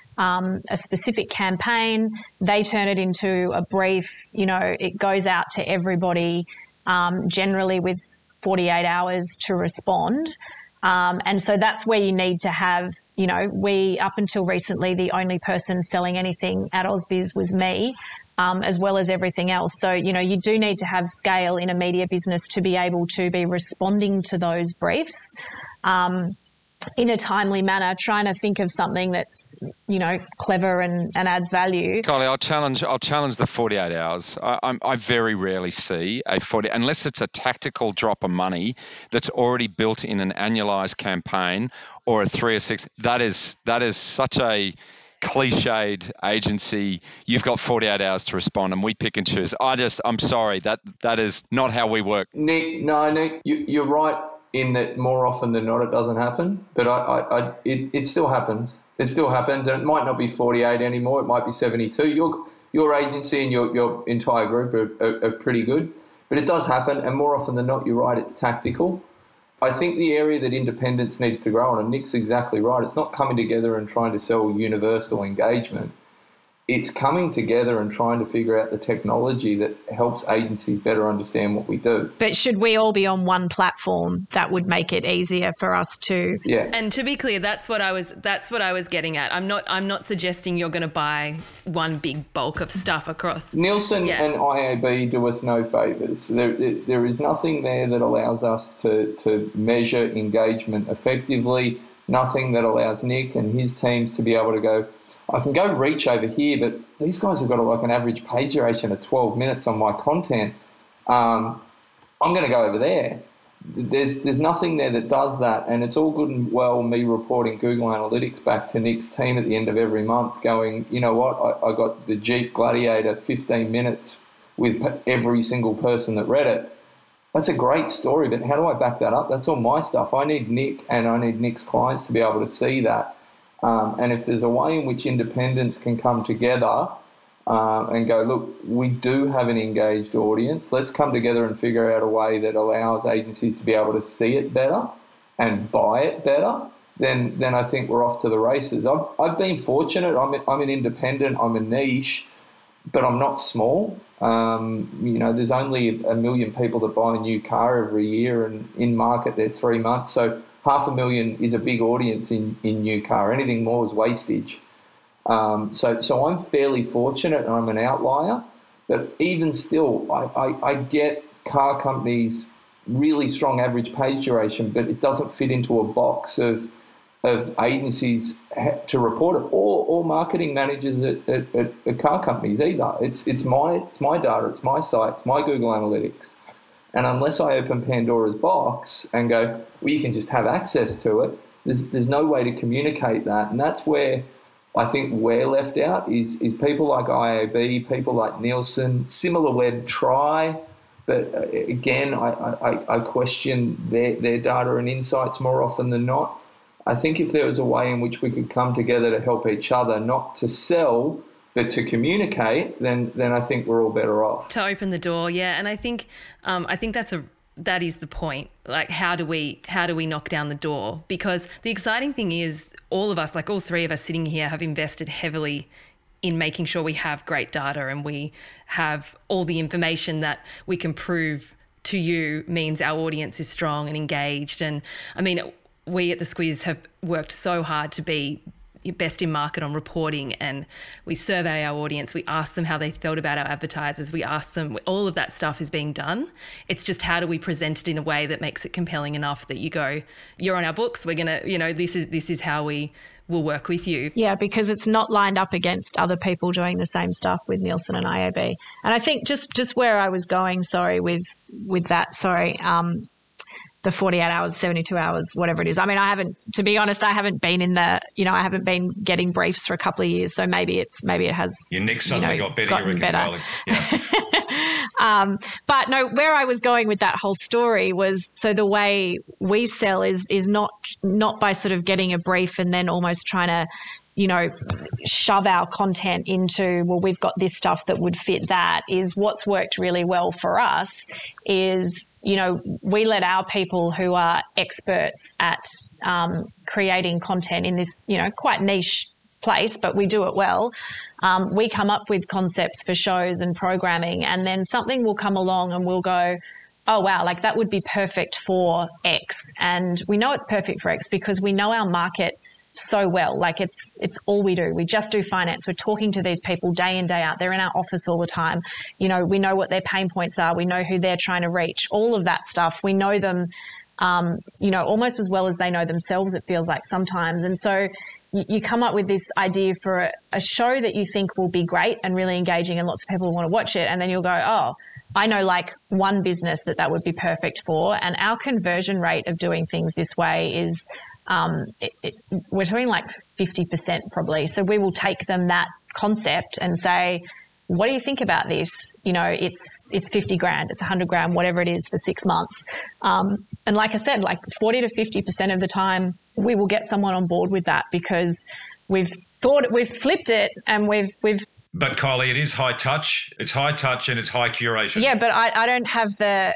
S3: um, a specific campaign. They turn it into a brief. You know, it goes out to everybody, um, generally with forty-eight hours to respond. Um, and so that's where you need to have, you know, we, up until recently, the only person selling anything at AusBiz was me. Um, as well as everything else. So, you know, you do need to have scale in a media business to be able to be responding to those briefs um, in a timely manner, trying to think of something that's, you know, clever and, and adds value.
S5: Kylie, I'll challenge I'll challenge the forty-eight hours. I, I'm, I very rarely see a forty, unless it's a tactical drop of money that's already built in an annualized campaign or a three or six. That is that is such a cliched agency. You've got forty-eight hours to respond and we pick and choose. I just, I'm sorry, that that is not how we work.
S1: Nick, no, Nick, you, you're right in that more often than not it doesn't happen, but I, I, I it, it still happens. It still happens, and it might not be forty-eight anymore. It might be seventy-two. Your your agency and your, your entire group are, are, are pretty good, but it does happen, and more often than not, you're right, it's tactical. I think the area that independents need to grow on, and Nick's exactly right, it's not coming together and trying to sell universal engagement. It's coming together and trying to figure out the technology that helps agencies better understand what we do.
S3: But should we all be on one platform, that would make it easier for us to.
S1: Yeah.
S4: And to be clear, that's what I was that's what I was getting at. I'm not I'm not suggesting you're going to buy one big bulk of stuff across.
S1: Nielsen
S4: yeah.
S1: and I A B do us no favours. There, there is nothing there that allows us to, to measure engagement effectively, nothing that allows Nick and his teams to be able to go, I can go reach over here, but these guys have got a, like an average page duration of twelve minutes on my content. Um, I'm going to go over there. There's there's nothing there that does that, and it's all good and well me reporting Google Analytics back to Nick's team at the end of every month going, you know what, I, I got the Jeep Gladiator fifteen minutes with every single person that read it. That's a great story, but how do I back that up? That's all my stuff. I need Nick and I need Nick's clients to be able to see that. Um, and if there's a way in which independents can come together uh, and go, look, we do have an engaged audience, let's come together and figure out a way that allows agencies to be able to see it better and buy it better, then then I think we're off to the races. I've, I've been fortunate. I'm, I'm an independent. I'm a niche, but I'm not small. Um, you know, there's only a million people that buy a new car every year, and in market they're three months. So half a million is a big audience in, in new car. Anything more is wastage. Um, so so I'm fairly fortunate and I'm an outlier. But even still, I, I, I get car companies really strong average page duration, but it doesn't fit into a box of of agencies to report it, or, or marketing managers at, at, at, at car companies either. It's it's my it's my data, it's my site, it's my Google Analytics. And unless I open Pandora's box and go, well, you can just have access to it, there's there's no way to communicate that. And that's where I think we're left out is, is people like I A B, people like Nielsen, SimilarWeb try, but again, I, I, I question their, their data and insights more often than not. I think if there was a way in which we could come together to help each other, not to sell, But to communicate, then then I think we're all better off.
S4: To open the door, yeah. And I think um, I think that's a that is the point. Like, how do we how do we knock down the door? Because the exciting thing is, all of us, like all three of us sitting here, have invested heavily in making sure we have great data and we have all the information that we can prove to you means our audience is strong and engaged. And I mean, we at The Squiz have worked so hard to be best in market on reporting, and we survey our audience. We ask them how they felt about our advertisers. We ask them, all of that stuff is being done. It's just, how do we present it in a way that makes it compelling enough that you go, you're on our books. We're going to, you know, this is, this is how we will work with you.
S3: Yeah, because it's not lined up against other people doing the same stuff with Nielsen and I A B. And I think just, just where I was going, sorry, with, with that, sorry, um, the forty-eight hours, seventy-two hours, whatever it is. I mean, I haven't, to be honest, I haven't been in the, you know, I haven't been getting briefs for a couple of years. So maybe it's, maybe it has,
S2: your Nick suddenly
S3: you know,
S2: got better.
S3: gotten
S2: You
S3: better.
S2: Yeah.
S3: um, but no, where I was going with that whole story was, so the way we sell is, is not, not by sort of getting a brief and then almost trying to, you know, shove our content into, well, we've got this stuff that would fit that. Is what's worked really well for us is, you know, we let our people who are experts at um, creating content in this, you know, quite niche place, but we do it well. Um, we come up with concepts for shows and programming, and then something will come along and we'll go, oh, wow, like that would be perfect for X. And we know it's perfect for X because we know our market so well. Like it's it's all we do. We just do finance. We're talking to these people day in, day out. They're in our office all the time. You know, we know what their pain points are. We know who they're trying to reach, all of that stuff. We know them, um, you know, almost as well as they know themselves, it feels like sometimes. And so you, you come up with this idea for a, a show that you think will be great and really engaging and lots of people will want to watch it. And then you'll go, oh, I know like one business that that would be perfect for. And our conversion rate of doing things this way is Um, it, it, we're talking like fifty percent probably. So we will take them that concept and say, what do you think about this? You know, it's it's fifty grand, it's one hundred grand, whatever it is for six months. Um, and like I said, like forty to fifty percent of the time we will get someone on board with that because we've thought, we've flipped it and we've, we've,
S2: But Kylie, it is high touch. It's high touch and it's high curation.
S3: Yeah, but I, I don't have the,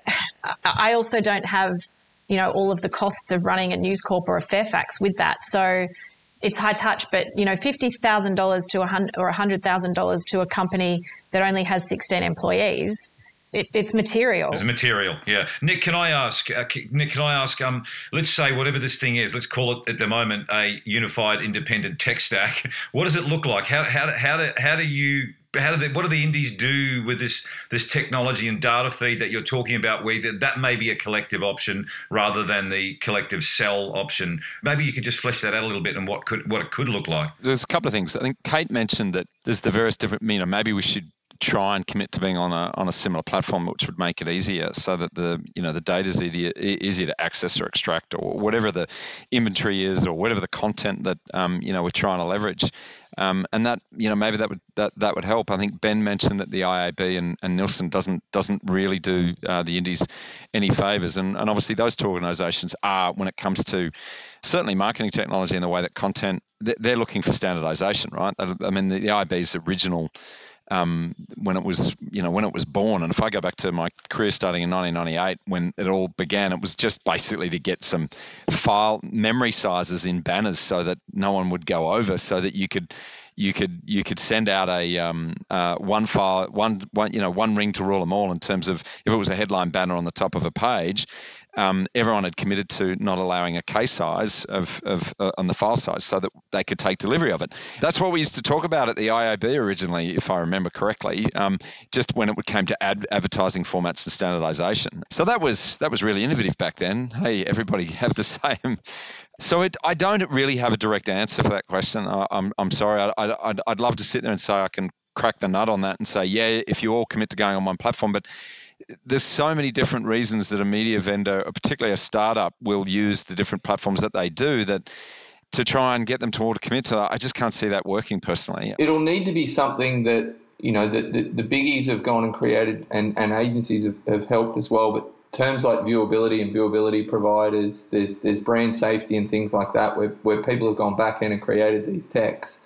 S3: I also don't have, you know, all of the costs of running a News Corp or a Fairfax with that. So it's high touch, but, you know, fifty thousand dollars to a hundred or one hundred thousand dollars to a company that only has sixteen employees, it, it's material.
S2: It's material, yeah. Nick, can I ask, uh, Nick, can I ask, um, let's say whatever this thing is, let's call it at the moment a unified independent tech stack. What does it look like? How, how, how, do, how do you... How do they, what do the indies do with this this technology and data feed that you're talking about, where that, that may be a collective option rather than the collective sell option? Maybe you could just flesh that out a little bit and what could what it could look like.
S5: There's a couple of things. I think Kate mentioned that there's the various different, you know, maybe we should try and commit to being on a on a similar platform, which would make it easier, so that the you know the data is easier, easier to access or extract, or whatever the inventory is, or whatever the content that um, you know we're trying to leverage. Um, and that, you know, maybe that would that, that would help. I think Ben mentioned that the I A B and, and Nielsen doesn't doesn't really do uh, the indies any favours, and, and obviously those two organisations are, when it comes to certainly marketing technology and the way that content, they're looking for standardisation, right? I mean, the, the I A B's original, um, when it was, you know, when it was born, and if I go back to my career starting in nineteen ninety-eight, when it all began, it was just basically to get some file memory sizes in banners so that no one would go over, so that you could you could you could send out a um, uh, one file, one one you know one ring to rule them all, in terms of if it was a headline banner on the top of a page. Um, everyone had committed to not allowing a case size of, of uh, on the file size, so that they could take delivery of it. That's what we used to talk about at the I A B originally, if I remember correctly, um, just when it came to ad- advertising formats and standardization. So that was that was really innovative back then. Hey, everybody have the same. So it, I don't really have a direct answer for that question. I, I'm I'm sorry. I, I, I'd I'd love to sit there and say I can crack the nut on that and say, yeah, if you all commit to going on one platform, but there's so many different reasons that a media vendor, particularly a startup, will use the different platforms that they do, that to try and get them to all to commit to that, I just can't see that working personally.
S1: It'll need to be something that, you know, the, the, the biggies have gone and created, and, and agencies have, have helped as well, but terms like viewability and viewability providers, there's there's brand safety and things like that, where, where people have gone back in and created these techs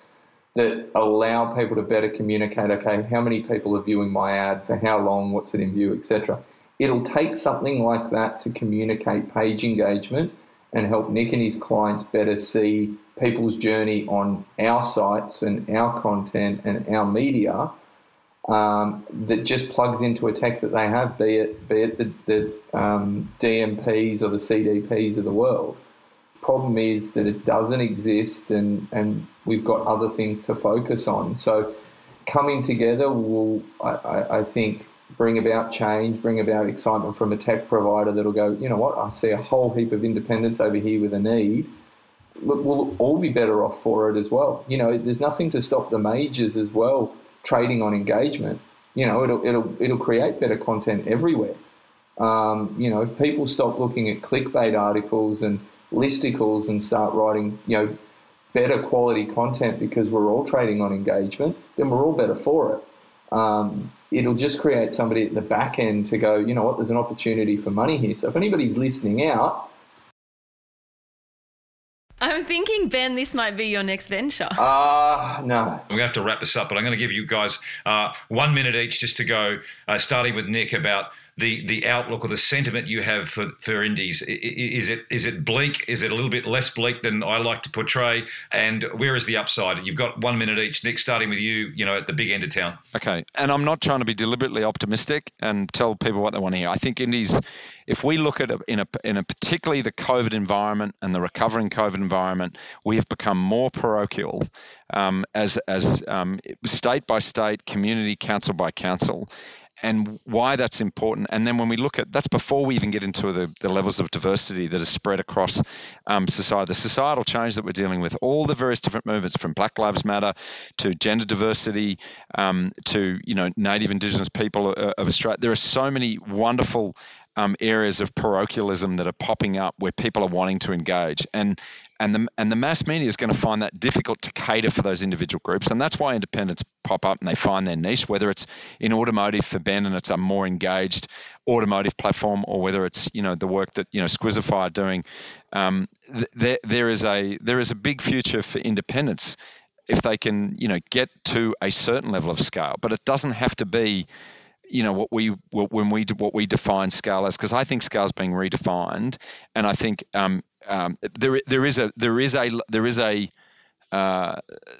S1: that allow people to better communicate, okay, how many people are viewing my ad, for how long, what's it in view, et cetera. It'll take something like that to communicate page engagement and help Nick and his clients better see people's journey on our sites and our content and our media, um, that just plugs into a tech that they have, be it be it the, the um, D M Ps or the C D Ps of the world. Problem is that it doesn't exist, and, and we've got other things to focus on. So coming together will, I, I, I think, bring about change, bring about excitement from a tech provider that'll go, you know what, I see a whole heap of independents over here with a need. Look, we'll all be better off for it as well. You know, there's nothing to stop the majors as well trading on engagement. You know, it'll it'll it'll create better content everywhere. Um, you know, if people stop looking at clickbait articles and listicles and start writing, you know, better quality content because we're all trading on engagement, then we're all better for it. Um, it'll just create somebody at the back end to go, you know what, there's an opportunity for money here. So if anybody's listening out,
S4: I'm thinking, Ben, this might be your next venture.
S1: Ah, uh, no.
S2: We're going to have to wrap this up, but I'm going to give you guys uh, one minute each just to go, uh, starting with Nick, about the, the outlook or the sentiment you have for, for indies. Is it is it bleak? Is it a little bit less bleak than I like to portray? And where is the upside? You've got one minute each. Nick, starting with you, you know, at the big end of town.
S5: Okay. And I'm not trying to be deliberately optimistic and tell people what they want to hear. I think indies, if we look at it in a, in a particularly the COVID environment and the recovering COVID environment, we have become more parochial um, as, as um, state by state, community, council by council. And why that's important. And then when we look at, that's before we even get into the, the levels of diversity that is spread across um, society, the societal change that we're dealing with, all the various different movements from Black Lives Matter to gender diversity um, to, you know, Native Indigenous people of Australia. There are so many wonderful um, areas of parochialism that are popping up where people are wanting to engage. And And the, and the mass media is going to find that difficult to cater for those individual groups. And that's why independents pop up and they find their niche, whether it's in automotive for Ben and it's a more engaged automotive platform, or whether it's, you know, the work that, you know, Squizify are doing. Um, th- there, there is a there is a big future for independents if they can, you know, get to a certain level of scale. But it doesn't have to be, you know, what we when we what we define scale as, because I think scale is being redefined, and I think um, um, there there is a there is a there is a uh,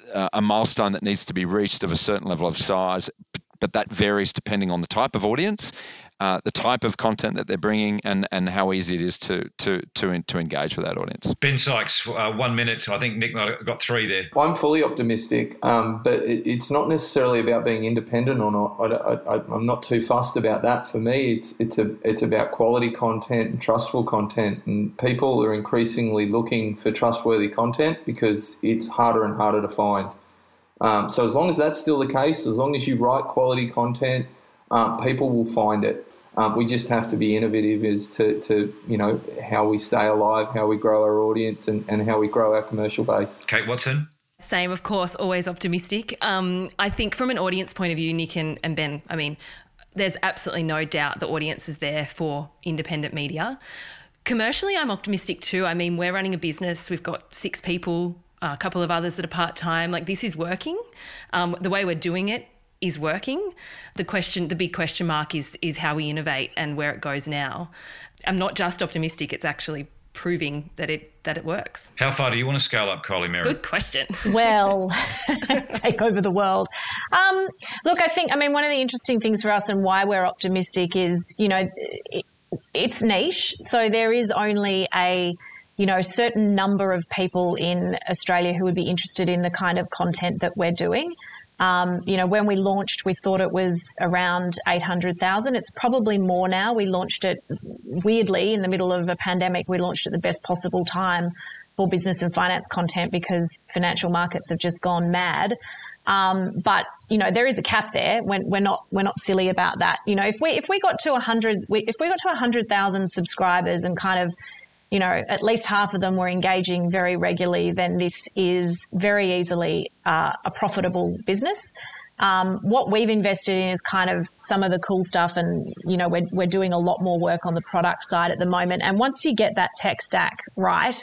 S5: a milestone that needs to be reached of a certain level of size, but that varies depending on the type of audience, uh, the type of content that they're bringing, and and how easy it is to to to to engage with that audience.
S2: Ben Sykes, uh, one minute. I think Nick might have got three there.
S1: I'm fully optimistic, um, but it, it's not necessarily about being independent or not. I, I, I'm not too fussed about that. For me, it's it's a it's about quality content and trustful content, and people are increasingly looking for trustworthy content because it's harder and harder to find. Um, so as long as that's still the case, as long as you write quality content, um, people will find it. Um, we just have to be innovative as to, to, you know, how we stay alive, how we grow our audience, and, and how we grow our commercial base.
S2: Kate Watson?
S4: Same, of course, always optimistic. Um, I think from an audience point of view, Nick and, and Ben, I mean, there's absolutely no doubt the audience is there for independent media. Commercially, I'm optimistic too. I mean, we're running a business. We've got six people, a couple of others that are part-time. Like, this is working. Um, the way we're doing it is working. The question, the big question mark is is how we innovate and where it goes now. I'm not just optimistic, it's actually proving that it that it works.
S2: How far do you want to scale up, Kylie Merritt?
S4: Good question.
S3: Well, take over the world. Um, look, I think, I mean, one of the interesting things for us and why we're optimistic is, you know, it, it's niche. So there is only a you know, certain number of people in Australia who would be interested in the kind of content that we're doing. Um, you know, when we launched, we thought it was around eight hundred thousand. It's probably more now. We launched it weirdly in the middle of a pandemic. We launched at the best possible time for business and finance content because financial markets have just gone mad. Um, but, you know, there is a cap there. When we're not we're not silly about that. You know, if we if we got to one hundred, we, if we got to one hundred thousand subscribers and kind of, you know, at least half of them were engaging very regularly, then this is very easily uh, a profitable business. Um, what we've invested in is kind of some of the cool stuff, and, you know, we're, we're doing a lot more work on the product side at the moment. And once you get that tech stack right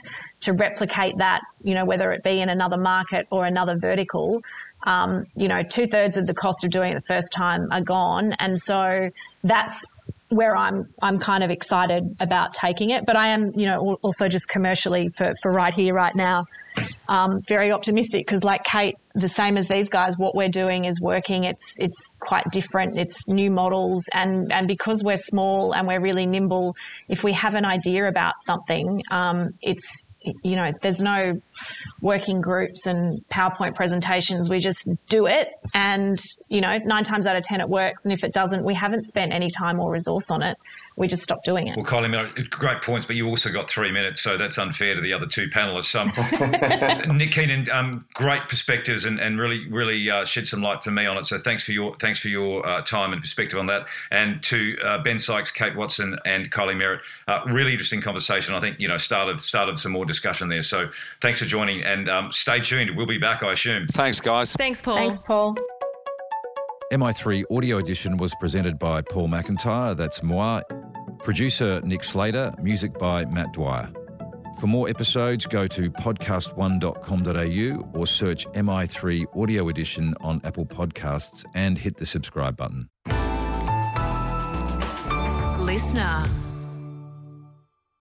S3: to replicate that, you know, whether it be in another market or another vertical, um, you know, two thirds of the cost of doing it the first time are gone. And so that's where I'm I'm kind of excited about taking it. But I am, you know, also just commercially for, for right here, right now, um, very optimistic because like Kate, the same as these guys, what we're doing is working. It's it's quite different. It's new models. And, and because we're small and we're really nimble, if we have an idea about something, um, it's, you know, there's no working groups and PowerPoint presentations. We just do it and, you know, nine times out of ten it works. And if it doesn't, we haven't spent any time or resource on it. We just stop doing it.
S2: Well, Kylie, great points, but you also got three minutes, so that's unfair to the other two panellists. Um, Nick Keenan, um, great perspectives and, and really, really uh, shed some light for me on it. So thanks for your thanks for your uh, time and perspective on that. And to uh, Ben Sykes, Kate Watson, and Kylie Merritt, uh, really interesting conversation. I think you know started started some more discussion there. So thanks for joining, and um, stay tuned. We'll be back, I assume.
S5: Thanks, guys.
S4: Thanks, Paul.
S3: Thanks, Paul.
S6: M I three Audio Edition was presented by Paul McIntyre, that's moi. Producer Nick Slater, music by Matt Dwyer. For more episodes, go to podcast one dot com dot a u or search M I three Audio Edition on Apple Podcasts and hit the subscribe button.
S7: Listener.